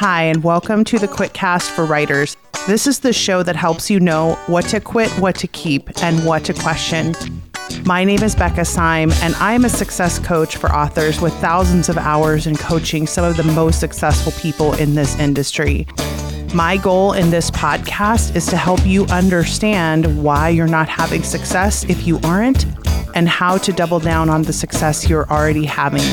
Hi, and welcome to the QuitCast for Writers. This is the show that helps you know what to quit, what to keep, and what to question. My name is Becca Syme, and I am a success coach for authors with thousands of hours in coaching some of the most successful people in this industry. My goal in this podcast is to help you understand why you're not having success if you aren't, and how to double down on the success you're already having.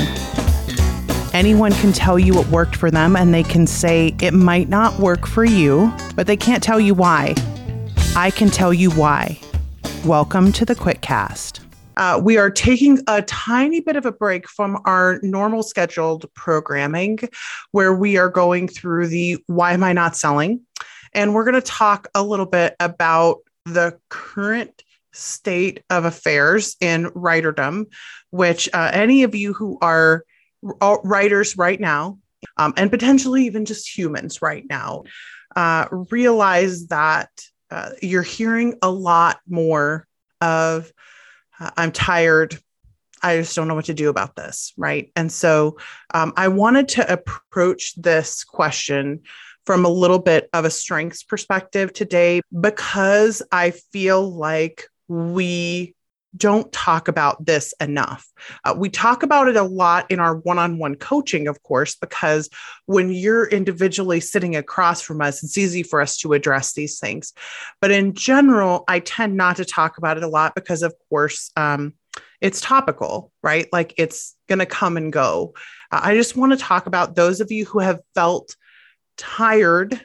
Anyone can tell you what worked for them, and they can say it might not work for you, but they can't tell you why. I can tell you why. Welcome to the QuitCast. We are taking a tiny bit of a break from our normal scheduled programming, where we are going through the Why Am I Not Selling? And we're going to talk a little bit about the current state of affairs in writerdom, which any of you who are writers right now, and potentially even just humans right now, realize that you're hearing a lot more of, I'm tired, I just don't know what to do about this, right? And so I wanted to approach this question from a little bit of a strengths perspective today, because I feel like we don't talk about this enough. We talk about it a lot in our one-on-one coaching, of course, because when you're individually sitting across from us, it's easy for us to address these things. But in general, I tend not to talk about it a lot because, of course, it's topical, right? Like it's going to come and go. I just want to talk about those of you who have felt tired,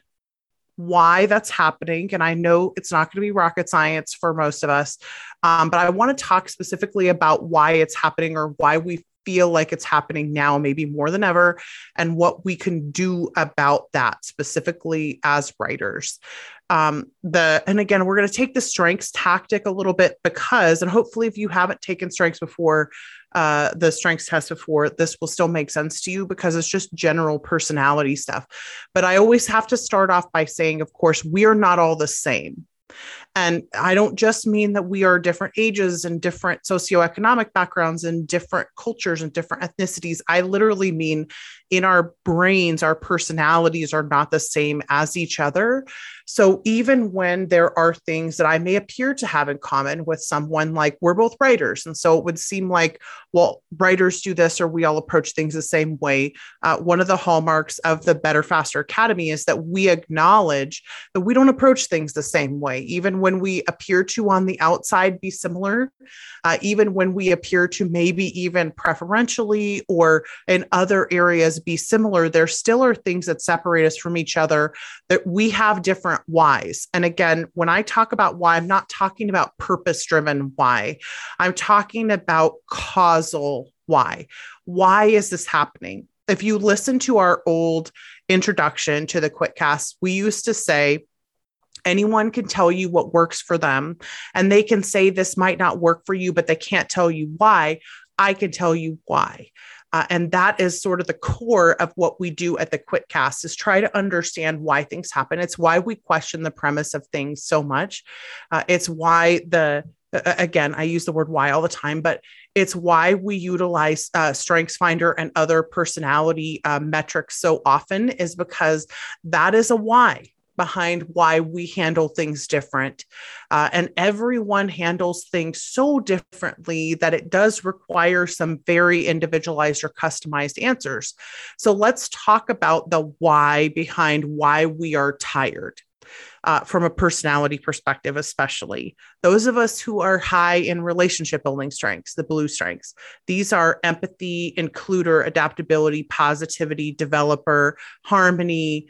why that's happening. And I know it's not going to be rocket science for most of us, but I want to talk specifically about why it's happening, or why we feel like it's happening now, maybe more than ever, and what we can do about that specifically as writers. And again, we're going to take the strengths tactic a little bit because, and hopefully if you haven't taken strengths before, the strengths test before, this will still make sense to you because it's just general personality stuff. But I always have to start off by saying, of course, we are not all the same. And I don't just mean that we are different ages and different socioeconomic backgrounds and different cultures and different ethnicities. I literally mean in our brains, our personalities are not the same as each other. So even when there are things that I may appear to have in common with someone, like we're both writers, and so it would seem like, well, writers do this, or we all approach things the same way. One of the hallmarks of the Better Faster Academy is that we acknowledge that we don't approach things the same way, even when we appear to on the outside be similar, even when we appear to maybe even preferentially or in other areas be similar, there still are things that separate us from each other, that we have different whys. And again, when I talk about why, I'm not talking about purpose-driven why. I'm talking about causal why. Why is this happening? If you listen to our old introduction to the QuitCast, we used to say, anyone can tell you what works for them, and they can say this might not work for you, but they can't tell you why. I can tell you why. And that is sort of the core of what we do at the QuitCast, is try to understand why things happen. It's why we question the premise of things so much. It's why again, I use the word why all the time, but it's why we utilize StrengthsFinder and other personality metrics so often, is because that is a why behind why we handle things different. And everyone handles things so differently that it does require some very individualized or customized answers. So let's talk about the why behind why we are tired. From a personality perspective, especially those of us who are high in relationship building strengths, the blue strengths. These are empathy, includer, adaptability, positivity, developer, harmony,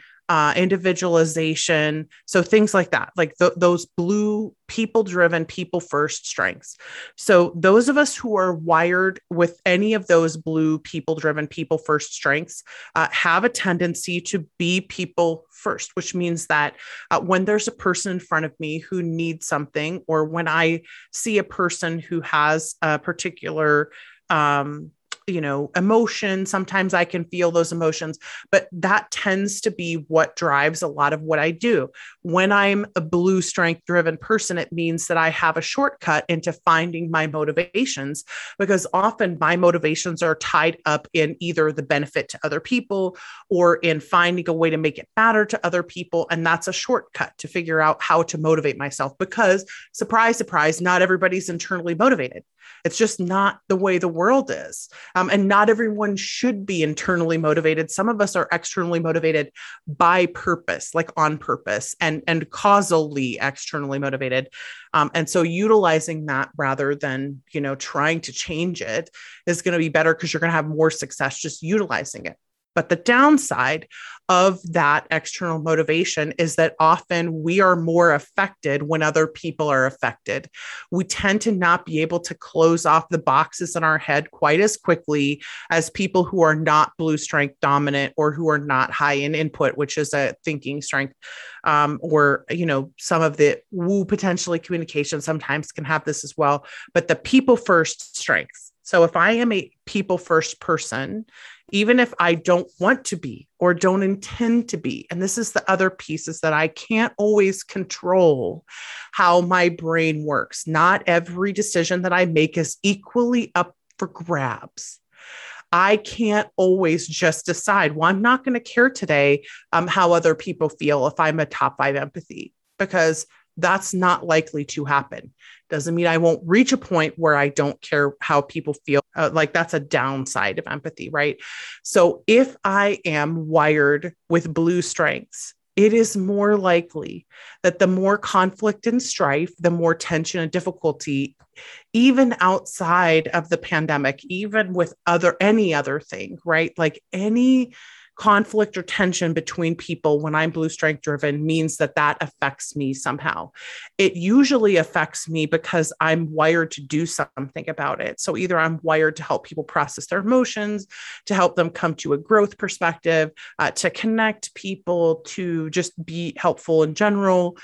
individualization. So things like that, like those blue people-driven, people-first strengths. So those of us who are wired with any of those blue people-driven, people-first strengths have a tendency to be people first, which means that when there's a person in front of me who needs something, or when I see a person who has a particular emotion. Sometimes I can feel those emotions, but that tends to be what drives a lot of what I do. When I'm a blue strength driven person, it means that I have a shortcut into finding my motivations, because often my motivations are tied up in either the benefit to other people or in finding a way to make it matter to other people. And that's a shortcut to figure out how to motivate myself, because surprise, surprise, not everybody's internally motivated. It's just not the way the world is. And not everyone should be internally motivated. Some of us are externally motivated by purpose, like on purpose, and causally externally motivated. And so utilizing that rather than, trying to change it is going to be better, because you're going to have more success just utilizing it. But the downside of that external motivation is that often we are more affected when other people are affected. We tend to not be able to close off the boxes in our head quite as quickly as people who are not blue strength dominant, or who are not high in input, which is a thinking strength, or, some of the woo potentially communication sometimes can have this as well. But the people first strengths. So if I am a people first person, even if I don't want to be or don't intend to be, and this is the other piece, is that I can't always control how my brain works. Not every decision that I make is equally up for grabs. I can't always just decide, well, I'm not going to care today how other people feel if I'm a top 5 empathy, because that's not likely to happen. Doesn't mean I won't reach a point where I don't care how people feel. Like that's a downside of empathy, right? So if I am wired with blue strengths, it is more likely that the more conflict and strife, the more tension and difficulty, even outside of the pandemic, even with any other thing, right? Like any conflict or tension between people when I'm blue strength driven means that affects me somehow. It usually affects me because I'm wired to do something about it. So either I'm wired to help people process their emotions, to help them come to a growth perspective, to connect people, to just be helpful in general,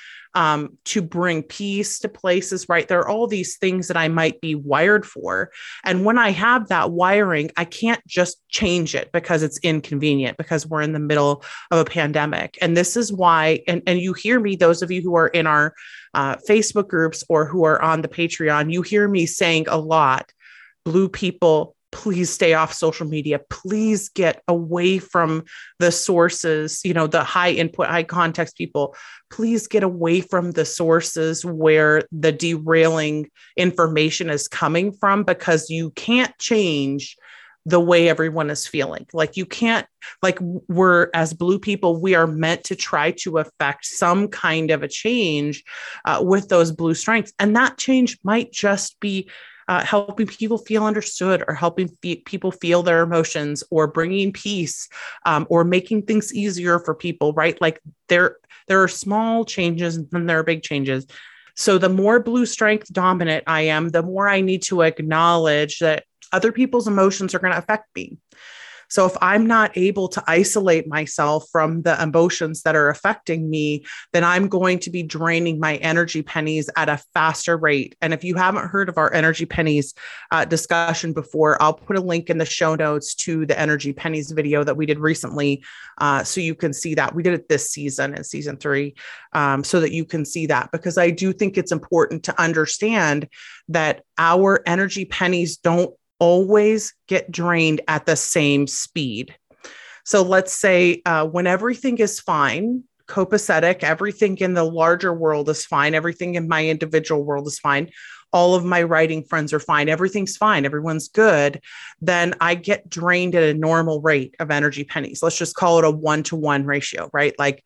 to bring peace to places, right? There are all these things that I might be wired for. And when I have that wiring, I can't just change it because it's inconvenient, because we're in the middle of a pandemic. And this is why, and you hear me, those of you who are in our Facebook groups or who are on the Patreon, you hear me saying a lot, blue people, please stay off social media. Please get away from the sources, the high input, high context people. Please get away from the sources where the derailing information is coming from, because you can't change the way everyone is feeling. Like you can't, like we're, as blue people, we are meant to try to affect some kind of a change with those blue strengths. And that change might just be helping people feel understood, or helping people feel their emotions, or bringing peace, or making things easier for people, right? Like there are small changes and then there are big changes. So the more blue strength dominant I am, the more I need to acknowledge that other people's emotions are going to affect me. So if I'm not able to isolate myself from the emotions that are affecting me, then I'm going to be draining my energy pennies at a faster rate. And if you haven't heard of our energy pennies discussion before, I'll put a link in the show notes to the energy pennies video that we did recently. So you can see that. We did it this season in season 3, so that you can see that, because I do think it's important to understand that our energy pennies don't always get drained at the same speed. So let's say when everything is fine, copacetic, everything in the larger world is fine, everything in my individual world is fine, all of my writing friends are fine, everything's fine, everyone's good, then I get drained at a normal rate of energy pennies. Let's just call it a 1-to-1 ratio, right? Like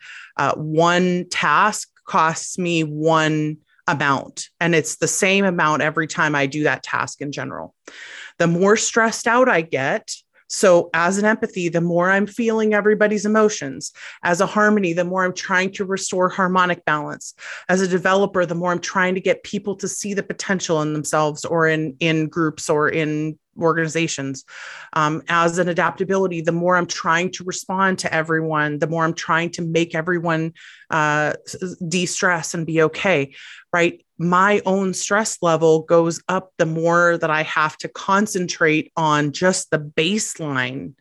one task costs me one amount, and it's the same amount every time I do that task in general. The more stressed out I get, so as an empathy, the more I'm feeling everybody's emotions. As a harmony, the more I'm trying to restore harmonic balance. As a developer, the more I'm trying to get people to see the potential in themselves, or in groups, or in organizations. As an adaptability, the more I'm trying to respond to everyone, the more I'm trying to make everyone de-stress and be okay, right? my own stress level goes up the more that I have to concentrate on just the baseline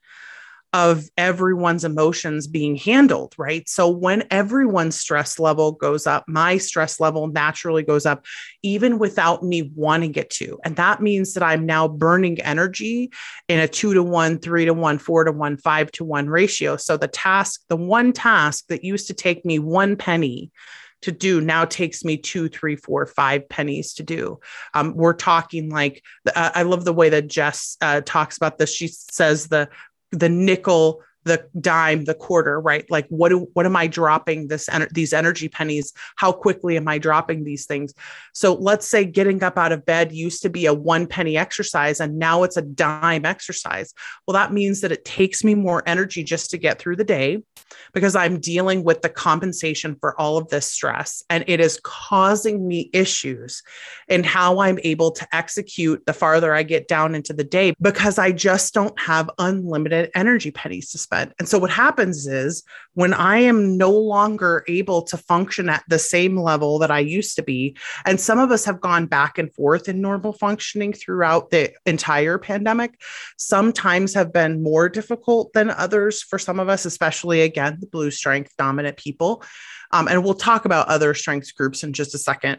of everyone's emotions being handled, right? So when everyone's stress level goes up, my stress level naturally goes up, even without me wanting it to. And that means that I'm now burning energy in a 2-to-1, 3-to-1, 4-to-1, 5-to-1 ratio. So the one task that used to take me 1 penny to do now takes me 2, 3, 4, 5 pennies to do. We're talking like, I love the way that Jess talks about this. She says the nickel, the dime, the quarter, right? Like what am I dropping these energy pennies? How quickly am I dropping these things? So let's say getting up out of bed used to be a 1 penny exercise and now it's a dime exercise. Well, that means that it takes me more energy just to get through the day because I'm dealing with the compensation for all of this stress. And it is causing me issues in how I'm able to execute the farther I get down into the day because I just don't have unlimited energy pennies to spend. And so what happens is when I am no longer able to function at the same level that I used to be, and some of us have gone back and forth in normal functioning throughout the entire pandemic, sometimes have been more difficult than others for some of us, especially again, the blue strength dominant people. And we'll talk about other strengths groups in just a second.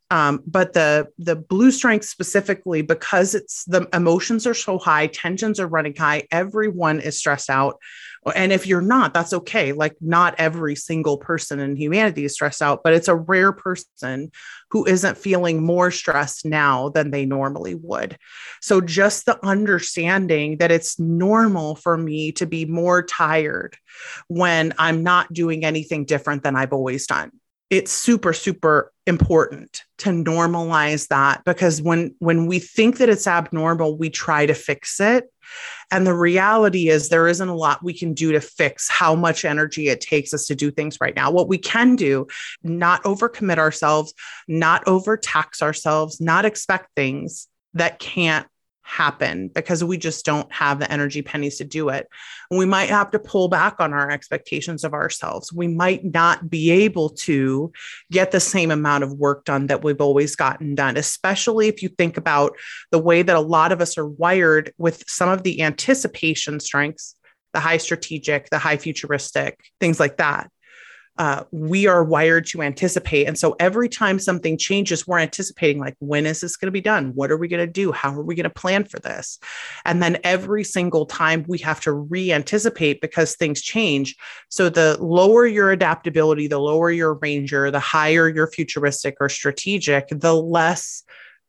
But the blue strength specifically, because it's the emotions are so high, tensions are running high, everyone is stressed out. And if you're not, that's okay. Like not every single person in humanity is stressed out, but it's a rare person who isn't feeling more stressed now than they normally would. So just the understanding that it's normal for me to be more tired when I'm not doing anything different than I've always done. It's super, super important to normalize that because when we think that it's abnormal, we try to fix it. And the reality is there isn't a lot we can do to fix how much energy it takes us to do things right now. What we can do, not overcommit ourselves, not overtax ourselves, not expect things that can't happen because we just don't have the energy pennies to do it. And we might have to pull back on our expectations of ourselves. We might not be able to get the same amount of work done that we've always gotten done, especially if you think about the way that a lot of us are wired with some of the anticipation strengths, the high strategic, the high futuristic, things like that. We are wired to anticipate. And so every time something changes, we're anticipating like, when is this going to be done? What are we going to do? How are we going to plan for this? And then every single time we have to re-anticipate because things change. So the lower your adaptability, the lower your ranger, the higher your futuristic or strategic, the less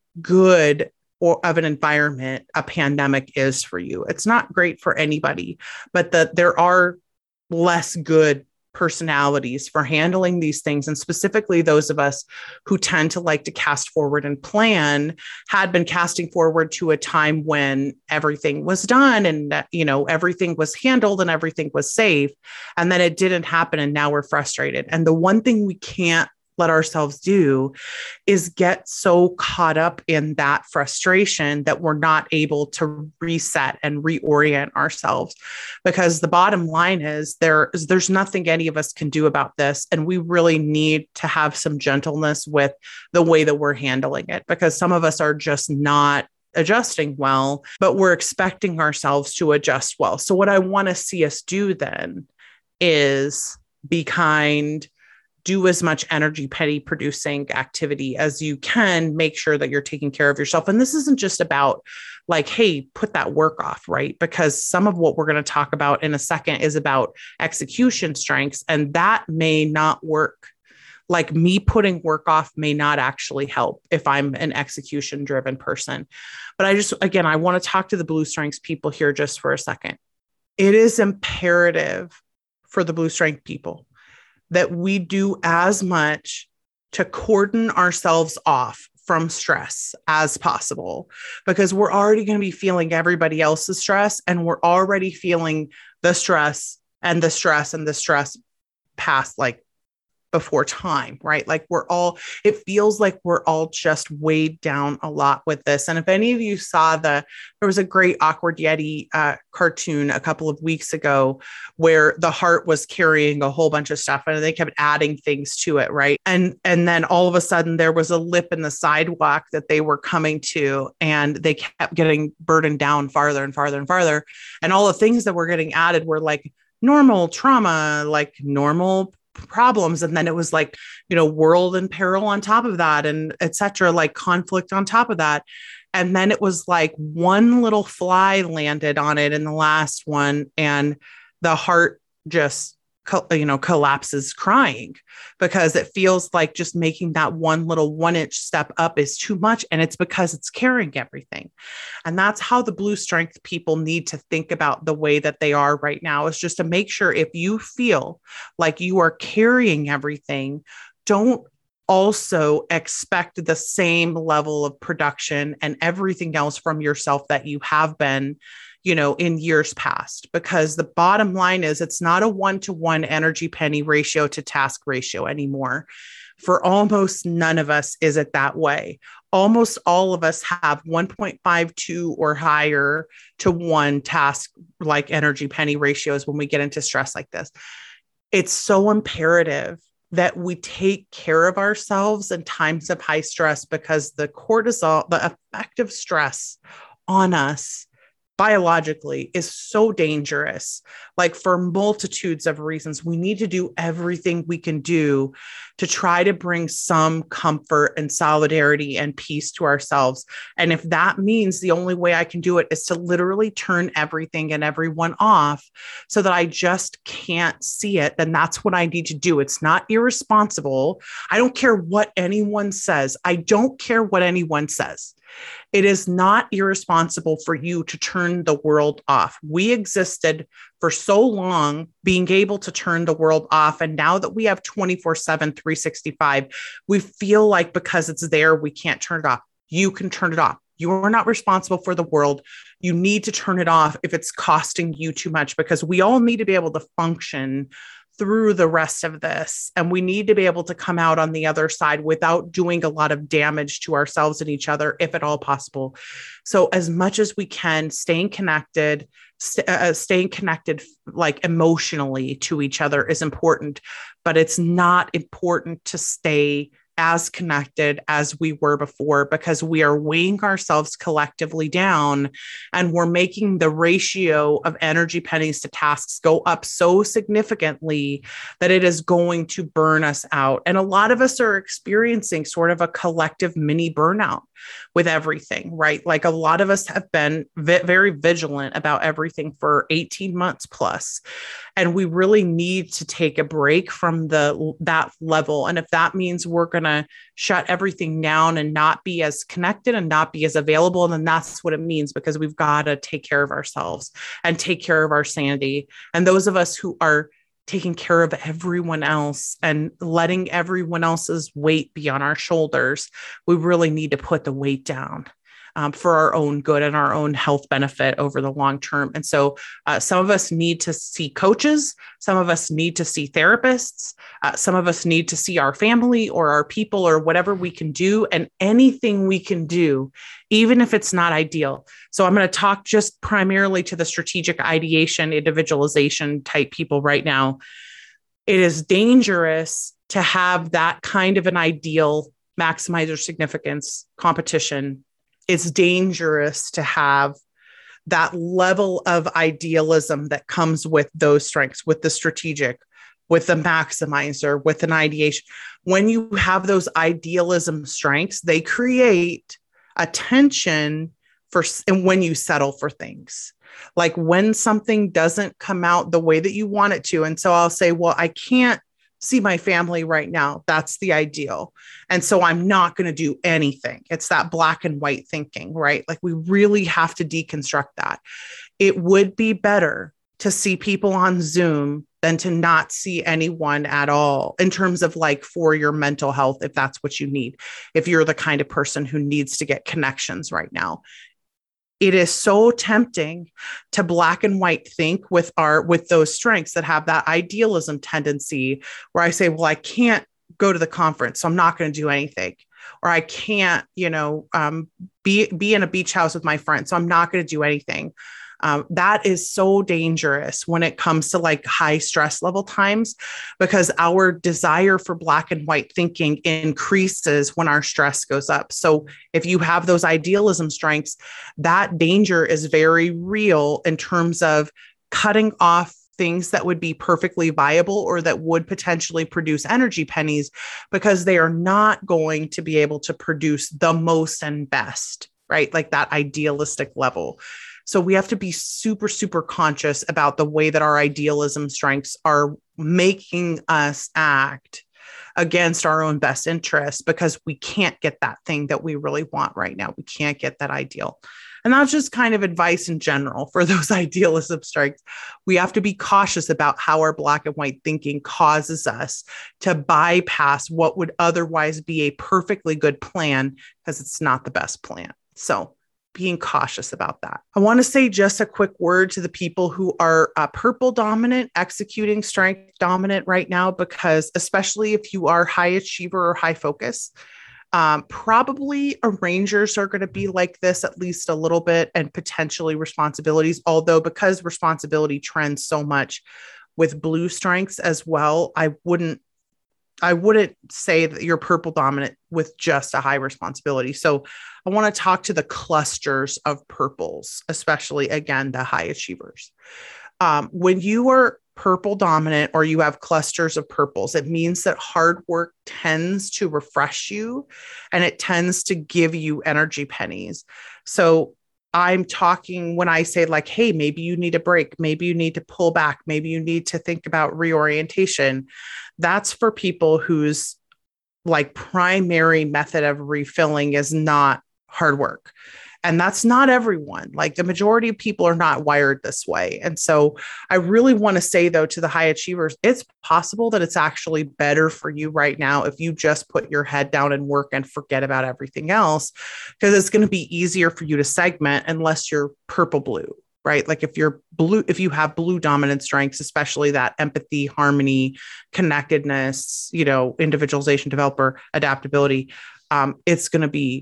good or of an environment a pandemic is for you. It's not great for anybody, but there are less good personalities for handling these things. And specifically those of us who tend to like to cast forward and plan had been casting forward to a time when everything was done and, everything was handled and everything was safe. And then it didn't happen. And now we're frustrated. And the one thing we can't let ourselves do is get so caught up in that frustration that we're not able to reset and reorient ourselves. Because the bottom line is there's nothing any of us can do about this. And we really need to have some gentleness with the way that we're handling it, because some of us are just not adjusting well, but we're expecting ourselves to adjust well. So what I want to see us do then is be kind, do as much energy penny producing activity as you can, make sure that you're taking care of yourself. And this isn't just about like, hey, put that work off, right? Because some of what we're going to talk about in a second is about execution strengths, and that may not work. Like me putting work off may not actually help if I'm an execution driven person. But I want to talk to the blue strengths people here just for a second. It is imperative for the blue strength people that we do as much to cordon ourselves off from stress as possible, because we're already going to be feeling everybody else's stress, and we're already feeling the stress and the stress and the stress past like before time, right? Like it feels like we're all just weighed down a lot with this. And if any of you saw there was a great Awkward Yeti cartoon a couple of weeks ago where the heart was carrying a whole bunch of stuff and they kept adding things to it, right? And then all of a sudden there was a lip in the sidewalk that they were coming to, and they kept getting burdened down farther and farther and farther. And all the things that were getting added were like normal trauma, like normal problems, and then it was like, world in peril on top of that, and etc., like conflict on top of that. And then it was like one little fly landed on it in the last one, and the heart just collapses crying, because it feels like just making that one little 1-inch step up is too much. And it's because it's carrying everything. And that's how the Blue Strength people need to think about the way that they are right now, is just to make sure if you feel like you are carrying everything, don't also expect the same level of production and everything else from yourself that you have been in years past, because the bottom line is it's not a 1-to-1 energy penny ratio to task ratio anymore. For almost none of us is it that way. Almost all of us have 1.52 or higher to 1 task like energy penny ratios when we get into stress like this. It's so imperative that we take care of ourselves in times of high stress, because the cortisol, the effect of stress on us biologically is so dangerous, like for multitudes of reasons. We need to do everything we can do to try to bring some comfort and solidarity and peace to ourselves. And if that means the only way I can do it is to literally turn everything and everyone off so that I just can't see it, then that's what I need to do. It's not irresponsible. I don't care what anyone says. I don't care what anyone says. It is not irresponsible for you to turn the world off. We existed for so long being able to turn the world off. And now that we have 24/7, 365, we feel like because it's there, we can't turn it off. You can turn it off. You are not responsible for the world. You need to turn it off if it's costing you too much, because we all need to be able to function through the rest of this. And we need to be able to come out on the other side without doing a lot of damage to ourselves and each other, if at all possible. So as much as we can, staying connected like emotionally to each other is important, but it's not important to stay as connected as we were before, because we are weighing ourselves collectively down, and we're making the ratio of energy pennies to tasks go up so significantly that it is going to burn us out. And a lot of us are experiencing sort of a collective mini burnout with everything, right? Like a lot of us have been very vigilant about everything for 18 months plus. And we really need to take a break from that level. And if that means we're going to shut everything down and not be as connected and not be as available, then that's what it means, because we've got to take care of ourselves and take care of our sanity. And those of us who are taking care of everyone else and letting everyone else's weight be on our shoulders, we really need to put the weight down for our own good and our own health benefit over the long term. And so some of us need to see coaches. Some of us need to see therapists. Some of us need to see our family or our people or whatever we can do, and anything we can do, even if it's not ideal. So I'm going to talk just primarily to the strategic ideation, individualization type people right now. It is dangerous to have that kind of an ideal maximizer significance competition. It's dangerous to have that level of idealism that comes with those strengths, with the strategic, with the maximizer, with an ideation. When you have those idealism strengths, they create a tension and when you settle for things, like when something doesn't come out the way that you want it to. And so I'll say, well, I can't see my family right now. That's the ideal. And so I'm not going to do anything. It's that black and white thinking, right? Like we really have to deconstruct that. It would be better to see people on Zoom than to not see anyone at all, in terms of like for your mental health, if that's what you need, if you're the kind of person who needs to get connections right now. it is so tempting to black and white think with those strengths that have that idealism tendency, where I say, well, I can't go to the conference, so I'm not going to do anything. Or I can't, be in a beach house with my friends, so I'm not going to do anything. That is so dangerous when it comes to like high stress level times, because our desire for black and white thinking increases when our stress goes up. So if you have those idealism strengths, that danger is very real in terms of cutting off things that would be perfectly viable or that would potentially produce energy pennies, because they are not going to be able to produce the most and best, right? Like that idealistic level. So we have to be super, super conscious about the way that our idealism strengths are making us act against our own best interests, because we can't get that thing that we really want right now. We can't get that ideal. And that's just kind of advice in general for those idealism strengths. We have to be cautious about how our black and white thinking causes us to bypass what would otherwise be a perfectly good plan, because it's not the best plan. So being cautious about that. I want to say just a quick word to the people who are purple dominant, executing strength dominant right now, because especially if you are high achiever or high focus, probably arrangers are going to be like this at least a little bit, and potentially responsibilities. Although because responsibility trends so much with blue strengths as well, I wouldn't say that you're purple dominant with just a high responsibility. So I want to talk to the clusters of purples, especially again, the high achievers. When you are purple dominant or you have clusters of purples, it means that hard work tends to refresh you and it tends to give you energy pennies. So I'm talking when I say like, hey, maybe you need a break, maybe you need to pull back, maybe you need to think about reorientation. That's for people whose like primary method of refilling is not hard work. And that's not everyone. Like the majority of people are not wired this way. And so I really want to say, though, to the high achievers, it's possible that it's actually better for you right now if you just put your head down and work and forget about everything else, because it's going to be easier for you to segment unless you're purple blue, right? Like if you're blue, if you have blue dominant strengths, especially that empathy, harmony, connectedness, individualization, developer, adaptability, it's going to be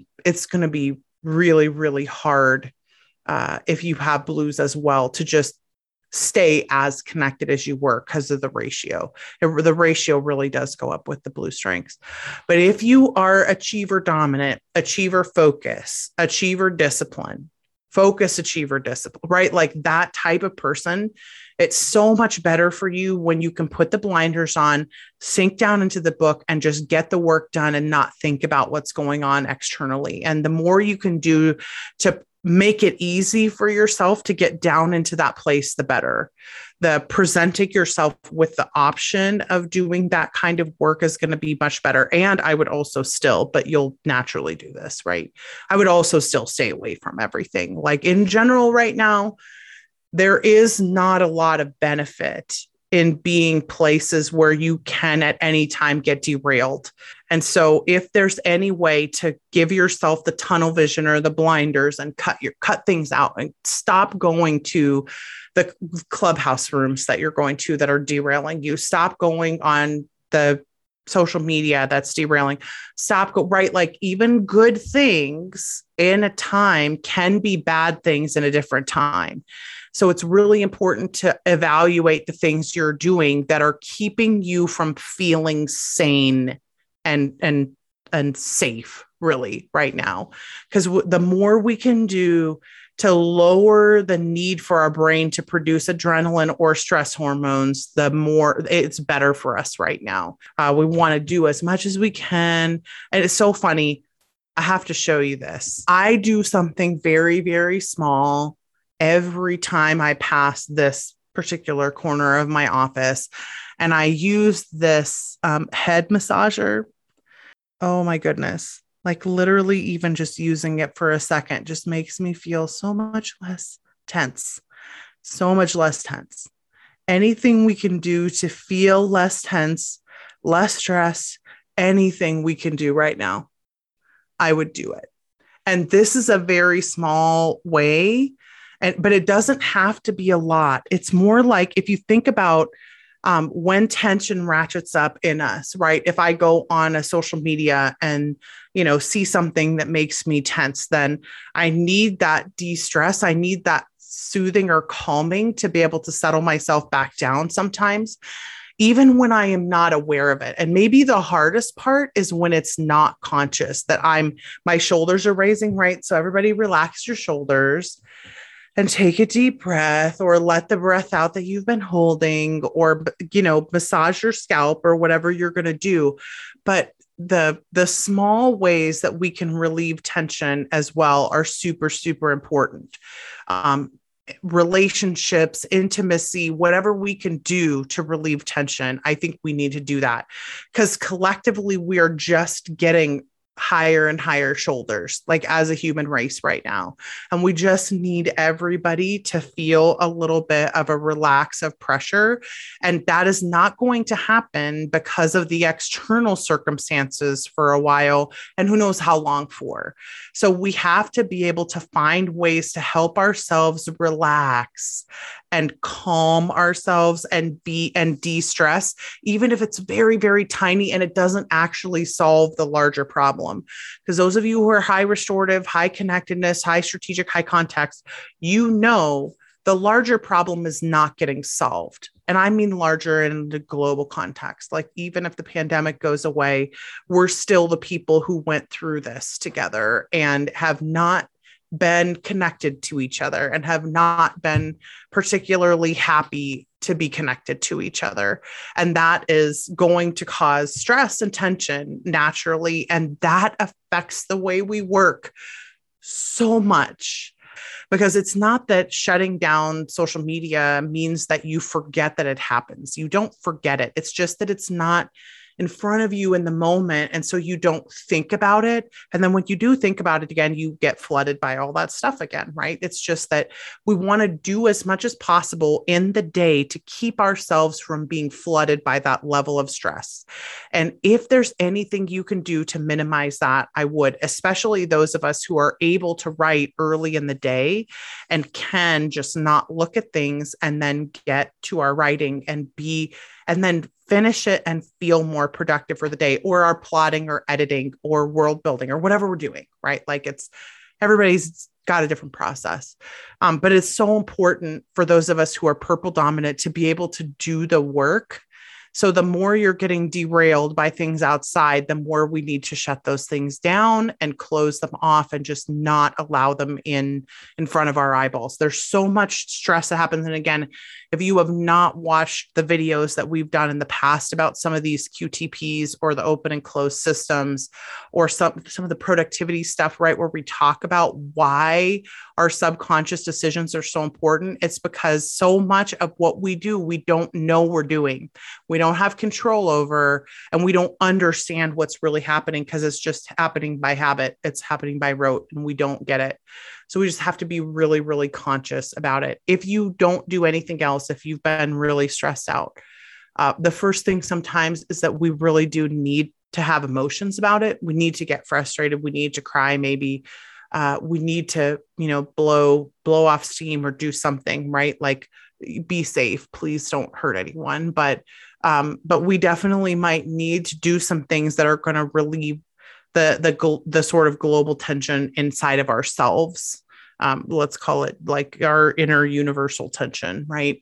really, really hard if you have blues as well to just stay as connected as you were because of the ratio. The ratio really does go up with the blue strengths. But if you are achiever dominant, achiever focus, achiever discipline, focus, achiever discipline, right? Like that type of person, it's so much better for you when you can put the blinders on, sink down into the book and just get the work done and not think about what's going on externally. And the more you can do to make it easy for yourself to get down into that place, the better. The presenting yourself with the option of doing that kind of work is going to be much better. And I would also still, but you'll naturally do this, right? I would also still stay away from everything. Like in general, right now, there is not a lot of benefit in being places where you can at any time get derailed. And so if there's any way to give yourself the tunnel vision or the blinders and cut things out and stop going to the clubhouse rooms that you're going to that are derailing you, stop going on the social media that's derailing, right? Like even good things in a time can be bad things in a different time. So it's really important to evaluate the things you're doing that are keeping you from feeling sane and safe really right now. Because the more we can do to lower the need for our brain to produce adrenaline or stress hormones, the more it's better for us right now. We want to do as much as we can. And it's so funny. I have to show you this. I do something very, very small every time I pass this particular corner of my office. And I use this head massager. Oh my goodness. Like literally even just using it for a second just makes me feel so much less tense, so much less tense. Anything we can do to feel less tense, less stress, anything we can do right now, I would do it. And this is a very small way, but it doesn't have to be a lot. It's more like if you think about when tension ratchets up in us, right? If I go on a social media and, see something that makes me tense, then I need that de-stress. I need that soothing or calming to be able to settle myself back down sometimes, even when I am not aware of it. And maybe the hardest part is when it's not conscious that my shoulders are raising, right? So everybody relax your shoulders and take a deep breath, or let the breath out that you've been holding, or, massage your scalp or whatever you're going to do. But the small ways that we can relieve tension as well are super, super important. Relationships, intimacy, whatever we can do to relieve tension, I think we need to do that, because collectively we are just getting higher and higher shoulders, like as a human race right now. And we just need everybody to feel a little bit of a relax of pressure. And that is not going to happen because of the external circumstances for a while, and who knows how long for. So we have to be able to find ways to help ourselves relax and calm ourselves and de-stress, even if it's very, very tiny and it doesn't actually solve the larger problem. Because those of you who are high restorative, high connectedness, high strategic, high context, the larger problem is not getting solved. And I mean larger in the global context. Like, even if the pandemic goes away, we're still the people who went through this together and have not been connected to each other and have not been particularly happy to be connected to each other. And that is going to cause stress and tension naturally. And that affects the way we work so much, because it's not that shutting down social media means that you forget that it happens. You don't forget it. It's just that it's not in front of you in the moment. And so you don't think about it. And then when you do think about it again, you get flooded by all that stuff again, right? It's just that we want to do as much as possible in the day to keep ourselves from being flooded by that level of stress. And if there's anything you can do to minimize that, I would, especially those of us who are able to write early in the day and can just not look at things and then get to our writing and then finish it and feel more productive for the day, or are plotting or editing or world building or whatever we're doing, right? Like, everybody's got a different process. But it's so important for those of us who are purple dominant to be able to do the work. So the more you're getting derailed by things outside, the more we need to shut those things down and close them off and just not allow them in front of our eyeballs. There's so much stress that happens. And again, if you have not watched the videos that we've done in the past about some of these QTPs or the open and closed systems, or some of the productivity stuff, right, where we talk about why our subconscious decisions are so important, it's because so much of what we do, we don't know we're doing. We don't have control over, and we don't understand what's really happening because it's just happening by habit. It's happening by rote, and we don't get it. So we just have to be really, really conscious about it. If you don't do anything else, if you've been really stressed out, the first thing sometimes is that we really do need to have emotions about it. We need to get frustrated. We need to cry. Maybe we need to, blow off steam or do something, right? Like, be safe. Please don't hurt anyone. But we definitely might need to do some things that are going to relieve the sort of global tension inside of ourselves. Let's call it like our inner universal tension, right?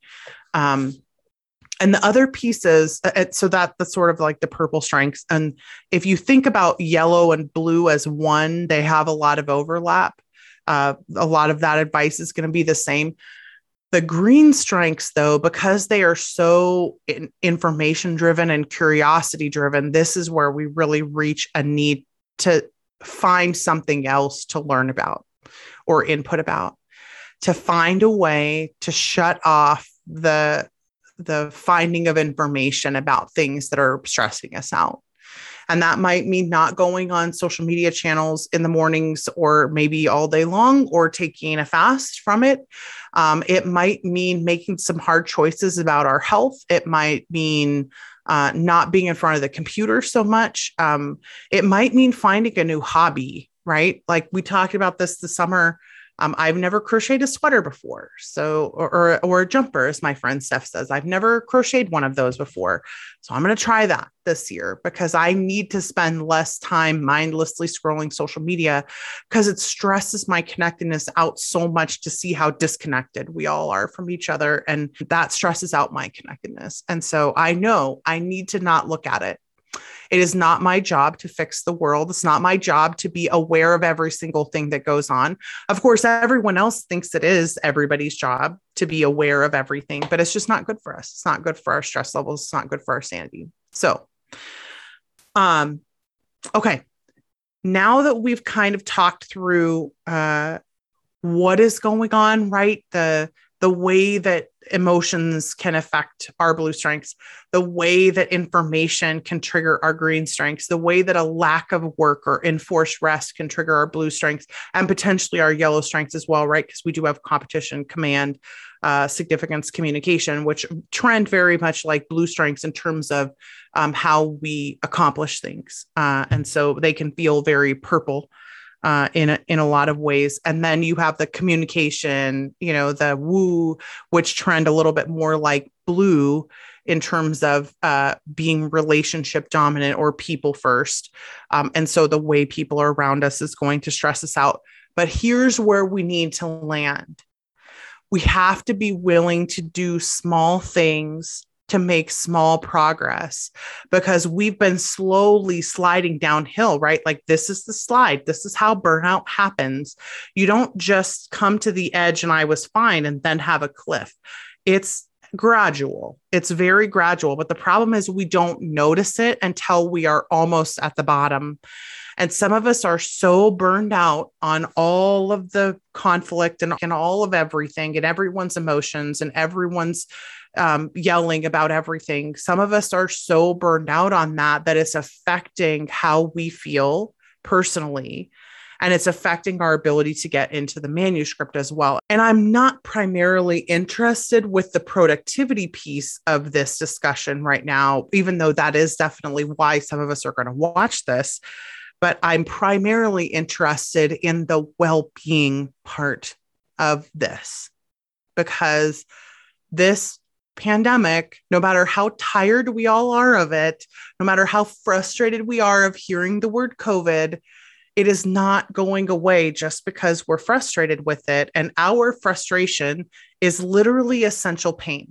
And the other pieces, so that's sort of like the purple strengths. And if you think about yellow and blue as one, they have a lot of overlap. A lot of that advice is going to be the same. The green strengths, though, because they are so information driven and curiosity driven, this is where we really reach a need to find something else to learn about or input about, to find a way to shut off the finding of information about things that are stressing us out. And that might mean not going on social media channels in the mornings or maybe all day long, or taking a fast from it. It might mean making some hard choices about our health. It might mean not being in front of the computer so much. It might mean finding a new hobby, right? Like we talked about this summer. I've never crocheted a sweater before. So, or a jumper, as my friend Steph says, I've never crocheted one of those before. So I'm going to try that this year because I need to spend less time mindlessly scrolling social media because it stresses my connectedness out so much to see how disconnected we all are from each other. And that stresses out my connectedness. And so I know I need to not look at it. It is not my job to fix the world. It's not my job to be aware of every single thing that goes on. Of course, everyone else thinks it is everybody's job to be aware of everything, but it's just not good for us. It's not good for our stress levels. It's not good for our sanity. So, okay. Now that we've kind of talked through what is going on, right? The way that emotions can affect our blue strengths, the way that information can trigger our green strengths, the way that a lack of work or enforced rest can trigger our blue strengths and potentially our yellow strengths as well, right? Because we do have competition, command, significance, communication, which trend very much like blue strengths in terms of how we accomplish things. And so they can feel very purple in a lot of ways. And then you have the communication, the woo, which trend a little bit more like blue in terms of being relationship dominant or people first. And so the way people are around us is going to stress us out. But here's where we need to land. We have to be willing to do small things to make small progress because we've been slowly sliding downhill, right? Like this is the slide. This is how burnout happens. You don't just come to the edge and I was fine and then have a cliff. It's gradual. It's very gradual. But the problem is we don't notice it until we are almost at the bottom. And some of us are so burned out on all of the conflict and all of everything and everyone's emotions and everyone's yelling about everything. Some of us are so burned out on that it's affecting how we feel personally. And it's affecting our ability to get into the manuscript as well. And I'm not primarily interested with the productivity piece of this discussion right now, even though that is definitely why some of us are going to watch this. But I'm primarily interested in the well-being part of this because this pandemic, no matter how tired we all are of it, no matter how frustrated we are of hearing the word COVID, it is not going away just because we're frustrated with it. And our frustration is literally essential pain.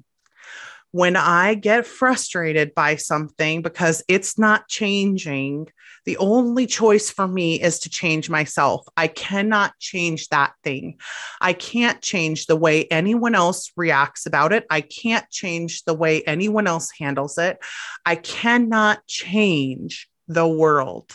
When I get frustrated by something because it's not changing, the only choice for me is to change myself. I cannot change that thing. I can't change the way anyone else reacts about it. I can't change the way anyone else handles it. I cannot change the world.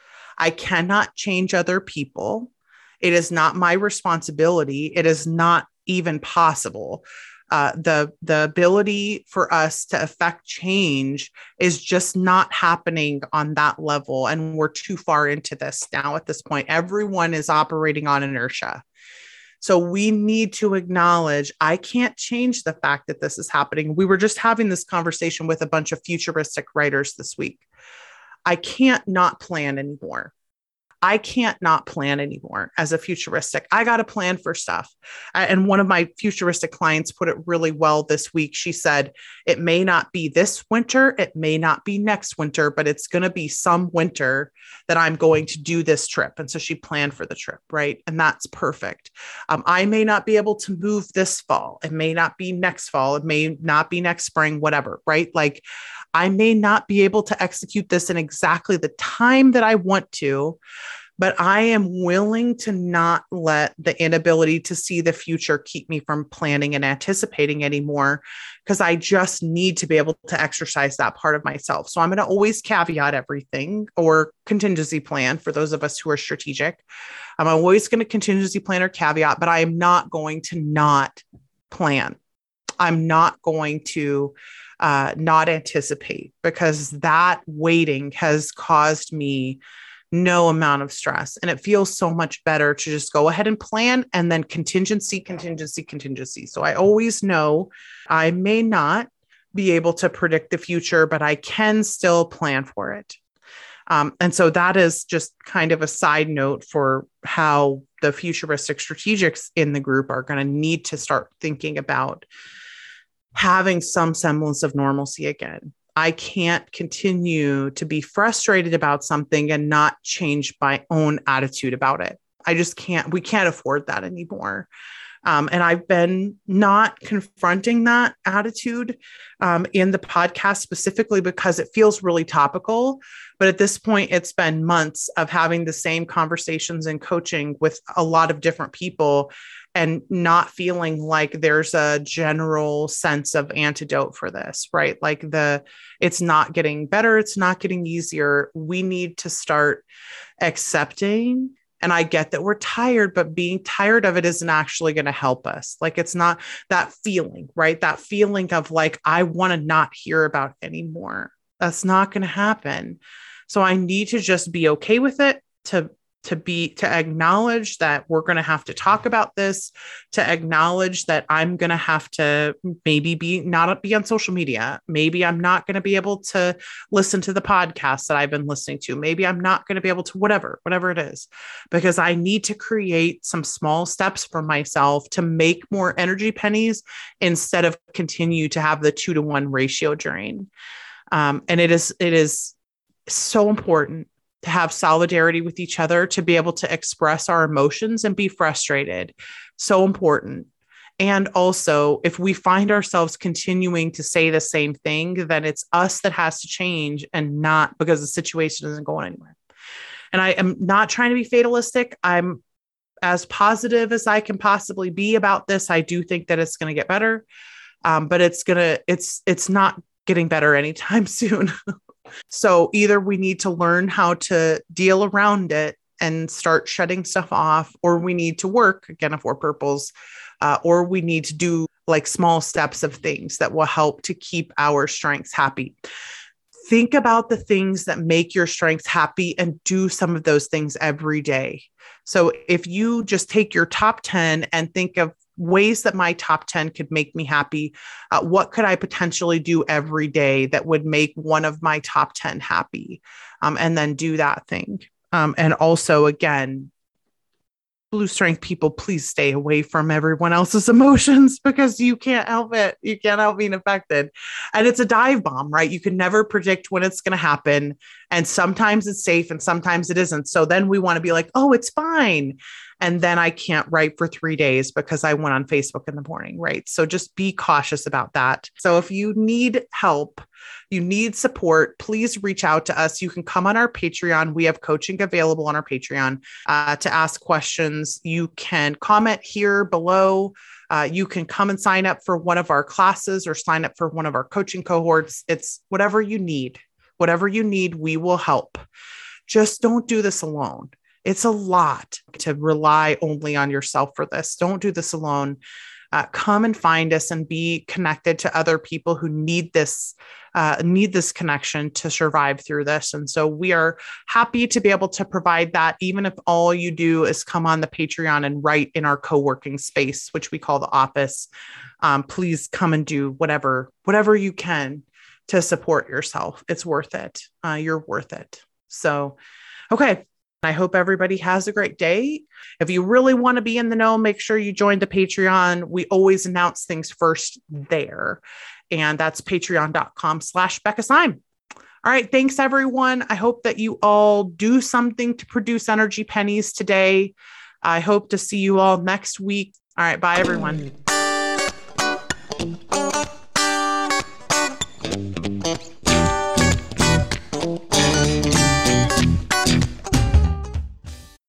I cannot change other people. It is not my responsibility. It is not even possible. The ability for us to affect change is just not happening on that level. And we're too far into this now at this point. Everyone is operating on inertia. So we need to acknowledge, I can't change the fact that this is happening. We were just having this conversation with a bunch of futuristic writers this week. I can't not plan anymore. I can't not plan anymore as a futuristic. I got to plan for stuff. And one of my futuristic clients put it really well this week. She said, it may not be this winter, it may not be next winter, but it's going to be some winter that I'm going to do this trip. And so she planned for the trip, right? And that's perfect. I may not be able to move this fall. It may not be next fall. It may not be next spring, whatever, right? Like I may not be able to execute this in exactly the time that I want to, but I am willing to not let the inability to see the future keep me from planning and anticipating anymore, because I just need to be able to exercise that part of myself. So I'm going to always caveat everything or contingency plan for those of us who are strategic. I'm always going to contingency plan or caveat, but I am not going to not plan. I'm not going to not anticipate, because that waiting has caused me no amount of stress. And it feels so much better to just go ahead and plan and then contingency. So I always know I may not be able to predict the future, but I can still plan for it. And so that is just kind of a side note for how the futuristic strategics in the group are going to need to start thinking about having some semblance of normalcy again. I can't continue to be frustrated about something and not change my own attitude about it. I just can't, we can't afford that anymore. And I've been not confronting that attitude in the podcast specifically because it feels really topical. But at this point, it's been months of having the same conversations and coaching with a lot of different people and not feeling like there's a general sense of antidote for this, right? Like it's not getting better. It's not getting easier. We need to start accepting. And I get that we're tired, but being tired of it isn't actually going to help us. Like, it's not that feeling, right? That feeling of like, I want to not hear about it anymore. That's not going to happen. So I need to just be okay with it, to acknowledge that we're going to have to talk about this, to acknowledge that I'm going to have to maybe not be on social media. Maybe I'm not going to be able to listen to the podcast that I've been listening to. Maybe I'm not going to be able to whatever it is, because I need to create some small steps for myself to make more energy pennies instead of continue to have the 2-to-1 ratio drain. And it is so important to have solidarity with each other, to be able to express our emotions and be frustrated. So important. And also, if we find ourselves continuing to say the same thing, then it's us that has to change, and not because the situation isn't going anywhere. And I am not trying to be fatalistic. I'm as positive as I can possibly be about this. I do think that it's going to get better, but it's not getting better anytime soon. So either we need to learn how to deal around it and start shutting stuff off, or we need to work, again, if we're purples, or we need to do like small steps of things that will help to keep our strengths happy. Think about the things that make your strengths happy and do some of those things every day. So if you just take your top 10 and think of ways that my top 10 could make me happy, what could I potentially do every day that would make one of my top 10 happy? And then do that thing. And also, again, blue strength people, please stay away from everyone else's emotions, because you can't help it. You can't help being affected. And it's a dive bomb, right? You can never predict when it's going to happen. And sometimes it's safe and sometimes it isn't. So then we want to be like, oh, it's fine. And then I can't write for 3 days because I went on Facebook in the morning, right? So just be cautious about that. So if you need help, you need support, please reach out to us. You can come on our Patreon. We have coaching available on our Patreon to ask questions. You can comment here below. You can come and sign up for one of our classes or sign up for one of our coaching cohorts. It's whatever you need. Whatever you need, we will help. Just don't do this alone. It's a lot to rely only on yourself for this. Don't do this alone. Come and find us and be connected to other people who need this connection to survive through this. And so we are happy to be able to provide that, even if all you do is come on the Patreon and write in our co-working space, which we call the office. Please come and do whatever you can to support yourself. It's worth it. You're worth it. So, okay. I hope everybody has a great day. If you really want to be in the know, make sure you join the Patreon. We always announce things first there. And that's patreon.com/Becca Syme. All right. Thanks, everyone. I hope that you all do something to produce energy pennies today. I hope to see you all next week. All right. Bye, everyone.